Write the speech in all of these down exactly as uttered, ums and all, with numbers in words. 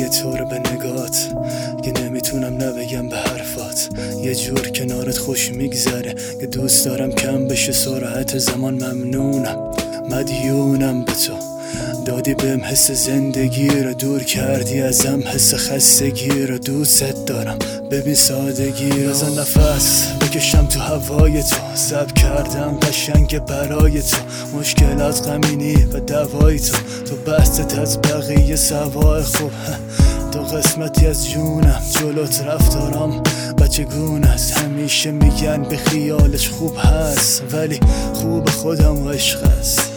طور به نگات که نمیتونم نبگم به حرفات. یه جور کنارت خوش میگذره که دوست دارم کم بشه سرعت زمان. ممنونم مدیونم به تو، دادی بهم حس زندگی رو، دور کردی ازم حس خستگی رو. دوست دارم ببین سادگی رو. بزن نفس بکشم تو هوای تو، سب کردم قشنگ برای تو. مشکلات غمینی و دوای تو، تو بستت از بقیه سوای خوب. تو قسمتی از جونم، جلوت رفتارم بچه گون است. همیشه میگن به خیالش خوب هست، ولی خوب خودم و عشق است.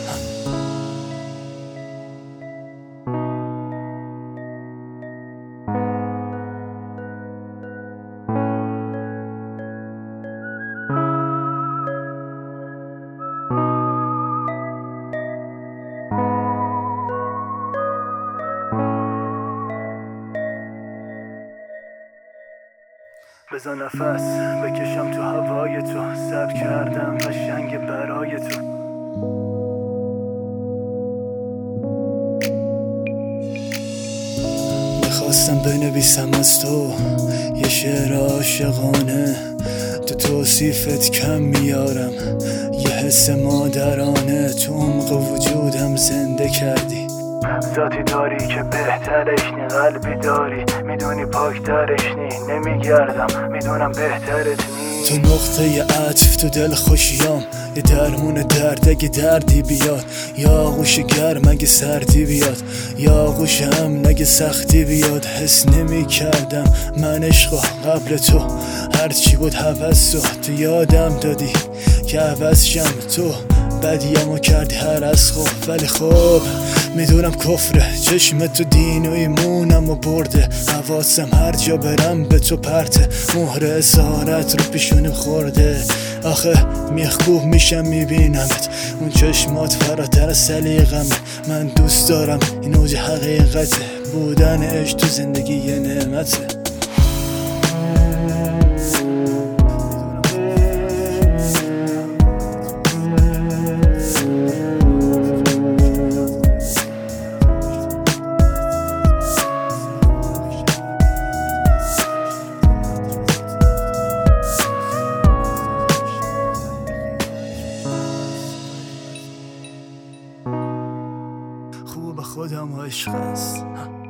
بزن نفس بکشم تو هوای تو، سب کردم قشنگ برای تو. میخواستم بنویسم از تو یه شعر عاشقانه، تو توصیفت کم میارم یه حس مادرانه. تو عمق وجودم زنده کردی، ذاتی داری که بهترش نی، قلبی داری میدونی پاکترش نی. نمیگردم میدونم بهترت نی. تو نقطه عطف تو دل خوشیام، یه درمون درد اگه دردی بیاد. یا آغوش گرم اگه سردی بیاد، یا آغوشم نگه سختی بیاد. حس نمی کردم من عشقا قبل تو، هرچی بود حوض تو یادم دادی که عوض شم. تو بدیمو کردی هر از خوب، ولی خوب میدونم کفره. چشم تو دین و ایمونم و برده، حواسم هر جا برم به تو پرته. مهر اسارت رو پیشونیم خورده، آخه میخکوب میشم میبینمت. اون چشمات فراتر از سلیقمه. من دوست دارم این اوج حقیقته، بودن عشق تو زندگی یه نعمته. خوب خودم و عشق است.